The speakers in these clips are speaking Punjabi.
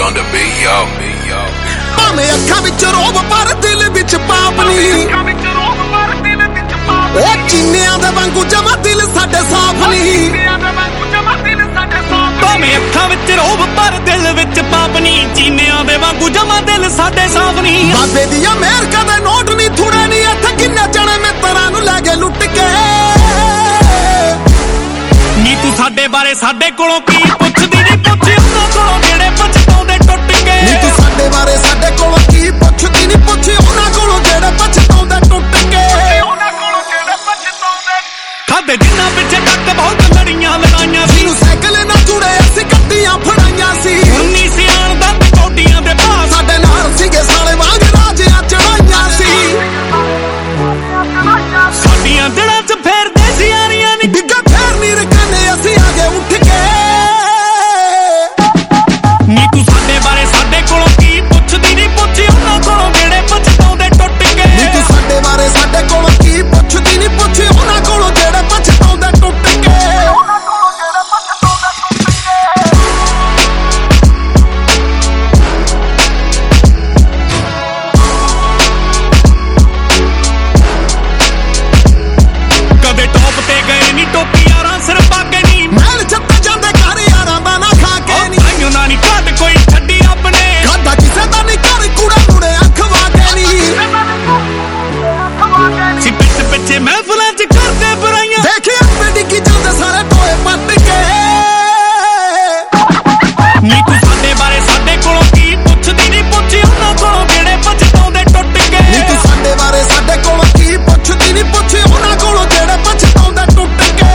on the beat, yo. ਭਾਵੇਂ ਅੱਖਾਂ ਵਿੱਚ ਰੋਬ ਪਰ ਦਿਲ ਵਿੱਚ ਪਾਪ ਨਹੀਂ। ਉਹ ਚੀਨਿਆਂ ਦੇ ਵਾਂਗੂ ਜਮਾ ਦਿਲ ਸਾਡੇ ਸਾਫ਼ ਨਹੀਂ। ਭਾਵੇਂ ਅੱਖਾਂ ਵਿੱਚ ਰੋਬ ਪਰ ਦਿਲ ਵਿੱਚ ਪਾਪ ਨਹੀਂ। ਚੀਨਿਆਂ ਦੇ ਵਾਂਗੂ ਜਮਾ ਦਿਲ ਸਾਡੇ ਸਾਫ਼ ਨਹੀਂ। ਬਾਬੇ ਦੀ ਅਮਰੀਕਾ ਦੇ ਨੋਟ ਨਹੀਂ ਥੁੜੇ ਨਹੀਂ। ਇੱਥੇ ਕਿੰਨੇ ਜਣੇ ਮਿੱਤਰਾਂ ਨੂੰ ਲੈ ਕੇ ਲੁੱਟ ਕੇ। ਨੀ ਤੂੰ ਸਾਡੇ ਬਾਰੇ ਸਾਡੇ ਕੋਲੋਂ ਕੀ ਪੁੱਛਦੀ ਨਹੀਂ। ਪੁੱਛ ਉਹਨਾਂ ਕੋਲੋਂ ਜਿਹੜੇ ਪਛਤਾਉਂਦੇ ਟੁੱਟ ਕੇ। ਨੀ ਤੂੰ ਸਾਡੇ ਬਾਰੇ ਸਾਡੇ ਕੋਲੋਂ ਕੀ ਪੁੱਛਦੀ ਨਹੀਂ। ਪੁੱਛ ਉਹਨਾਂ ਕੋਲੋਂ ਜਿਹੜੇ ਪਛਤਾਉਂਦੇ ਟੁੱਟ ਕੇ। ਖਾਦੇ ਜਿੰਨਾ ਪਿੱਛੇ ਤੱਕ ਬਹੁਤ ਲੜੀਆਂ ਲੜਾਈਆਂ ਸੀ। ਜਿਹਨੂੰ ਸਾਈਕਲ ਨਾਲ ਜੁੜੇ ਅਸੀਂ ਗੱਡੀਆਂ ਫੜਾਈਆਂ ਸੀ। ਹੁਣ ਨਹੀਂ ਸੀ ਆਣਦਾ ਕੌਡੀਆਂ ਦੇ ਭਾਅ। ਸਾਡੇ ਨਾਲ ਸੀਗੇ ਸਾਲੇ ਵਾਂਗ ਰਾਜਿਆਂ ਚੜਾਈਆਂ ਸੀ। ਸਾਡੀਆਂ ਜੜ੍ਹਾਂ 'ਚ ਫੇਰਦੇ ਸੀ ਯਾਰੀਆਂ ਨੀ। ਡਿੱਗਾ ਫੇਰ ਨਹੀਂ ਰਕਾਨੇ ਅਸੀਂ ਆਗੇ ਉੱਠ ਕੇ। ਨੀ ਤੂੰ ਸਾਡੇ ਬਾਰੇ ਸਾਡੇ ਕੋਲੋਂ ਕੀ ਪੁੱਛਦੀ ਨਹੀਂ। ਪੁੱਛ ਉਹਨਾਂ ਕੋਲੋਂ ਜਿਹੜੇ ਪਛਤਾਉਂਦੇ ਟੁੱਟ ਕੇ। ਨੀ ਤੂੰ ਸਾਡੇ ਬਾਰੇ ਸਾਡੇ ਕੋਲੋਂ ਕੀ ਪੁੱਛਦੀ ਨਹੀਂ। ਪੁੱਛ ਉਹਨਾਂ ਕੋਲੋਂ ਜਿਹੜੇ ਪਛਤਾਉਂਦੇ ਟੁੱਟ ਕੇ। ਕਦੇ ਟੌਪ ਤੇ ਗਏ ਨੀ ਟੋਪੀ ਯਾਰਾਂ ਸਿਰ ਪਾ ਕੇ ਨੀ। ਮਹਿਲ ਛੱਤ ਜਾਂਦੇ ਘਰ ਯਾਰਾਂ ਦਾ ਨਾ ਖਾ ਕੇ ਨੀ। ਆਈਓ ਨਾ ਨੀ ਘਾਟ ਕੋਈ ਛੱਡੀ ਆਪਣੇ। ਖਾਦਾ ਕਿਸੇ ਦਾ ਨੀ ਘਰ ਕੂੜਾ ਮੁੜੇ ਅੱਖ ਵਾਗੇ ਨੀ। ਸੀ ਪਿੱਛੇ ਪਿੱਛੇ ਮਹਿਫਲਾਂ 'ਚ ਕਰਦੇ ਬੁਰਾਈਆਂ। ਦੇਖਿਆ ਆਪੇ ਡਿੱਗੀ ਜਾਂਦੇ ਸਾਰੇ ਟੋਏ ਪੱਟ ਕੇ। ਨੀ ਤੂੰ ਸਾਡੇ ਬਾਰੇ ਸਾਡੇ ਕੋਲੋਂ ਕੀ ਪੁੱਛਦੀ ਨਹੀਂ। ਪੁੱਛ ਉਹਨਾਂ ਕੋਲੋਂ ਜਿਹੜੇ ਪਛਤਾਉਂਦੇ ਟੁੱਟ ਕੇ। ਨੀ ਤੂੰ ਸਾਡੇ ਬਾਰੇ ਸਾਡੇ ਕੋਲੋਂ ਕੀ ਪੁੱਛਦੀ ਨਹੀਂ। ਪੁੱਛ ਉਹਨਾਂ ਕੋਲੋਂ ਜਿਹੜੇ ਪਛਤਾਉਂਦੇ ਟੁੱਟ ਕੇ।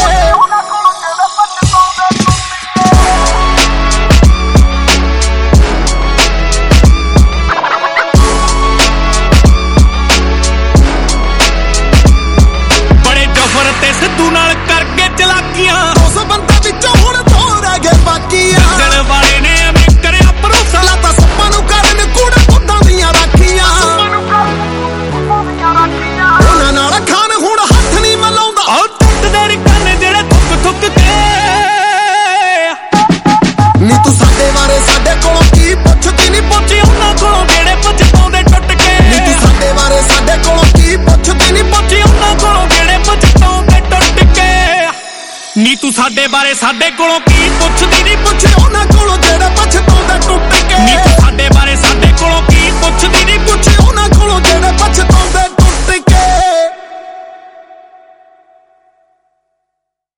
ਬੜੇ ਜਫਰ ਤੇ ਸਿੱਧੂ ਨਾਲ ਕਰਕੇ ਚਲਾਕੀਆਂ। 200 ਬੰਦੇ ਵਿੱਚੋਂ ਹੁਣ 2 ਰਹਿ ਗਏ ਬਾਕੀਆਂ। ਦਿਲ ਵਾਲੇ ਨੇ ਐਵੇਂ ਕਰਿਆ ਭਰੋਸਾ। ਲਾਤਾ ਸੱਪਾਂ ਨੂੰ ਕਰਨ ਕੂੜੇ ਕੁੱਤਾਂ ਦੀਆਂ ਰਾਖੀਆਂ। ਉਹਨਾਂ ਨਾਲ ਖਾਨ ਹੁਣ ਹੱਥ ਨਹੀਂ ਮਲਾਉਂਦਾ। ਆਹ ਟੁੱਟਦੇ ਨੀ ਕੰਨ ਜਿਹੜੇ ਥੁੱਕ ਥੁੱਕ ਕੇ। ਨੀ ਤੂੰ ਸਾਡੇ ਬਾਰੇ ਸਾਡੇ ਕੋਲੋਂ ਕੀ ਪੁੱਛਦੀ ਨਹੀਂ। ਪੁੱਛ ਉਹਨਾਂ ਕੋਲੋਂ ਜਿਹੜੇ ਪਛਤਾਉਂਦੇ ਟੁੱਟ ਕੇ। ਨੀ ਤੂੰ ਸਾਡੇ ਬਾਰੇ ਸਾਡੇ ਕੋਲੋਂ ਕੀ ਪੁੱਛਦੀ ਨਹੀਂ। ਪੁੱਛ ਉਹਨਾਂ ਕੋਲੋਂ ਜਿਹੜੇ ਪਛਤਾਉਂਦੇ ਟੁੱਟ ਕੇ। ਨੀ ਤੂੰ ਸਾਡੇ ਬਾਰੇ ਸਾਡੇ ਕੋਲੋਂ ਕੀ ਪੁੱਛਦੀ ਨਹੀਂ। ਪੁੱਛ ਉਹਨਾਂ ਕੋਲੋਂ ਜਿਹੜੇ